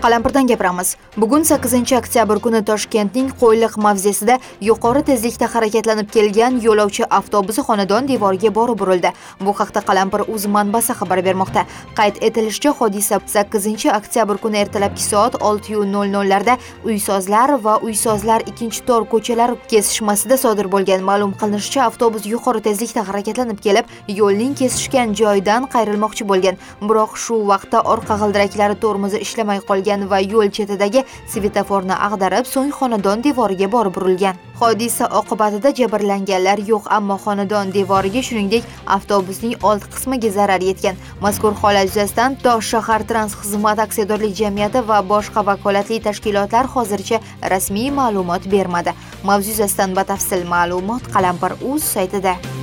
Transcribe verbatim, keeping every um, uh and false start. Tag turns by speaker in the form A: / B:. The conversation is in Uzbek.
A: Qalampirdan gapiramiz. Bugun sakkizinchi oktyabr kuni Toshkentning Qo'yliq mavzesida yuqori tezlikda harakatlanib kelgan yo'lovchi avtobusi xonadon devoriga borib urildi. Bu haqda Qalampir.uz manbasi xabar bermoqda. Qayd etilishicha, hodisa sakkizinchi oktyabr kuni ertalabki soat olti nol nol larda Uysozlar va Uysozlar ikkinchi tor ko'chalar kesishmasida sodir bo'lgan. Ma'lum qilinishicha, avtobus yuqori tezlikda harakatlanib kelib, yo'lning kesishgan joyidan qayrilmoqchi bo'lgan. Biroq shu vaqtda orqa g'ildiraklari tormozi ishlamay qolgan va yo'l chetidagi svetoforni ag'darib, so'ng xonadon devoriga borib urilgan. Hodisa oqibatida jabrlanganlar yo'q, ammo xonadon devoriga, shuningdek, avtobusning old qismiga zarar yetgan. Mazkur holat yuzasidan Tosh shahar Transxizmat aksiyadorlik jamiyati va boshqa vakolatli tashkilotlar hozircha rasmiy ma'lumot bermadi. Mavzu yuzasidan batafsil ma'lumot Qalampir.uz saytida.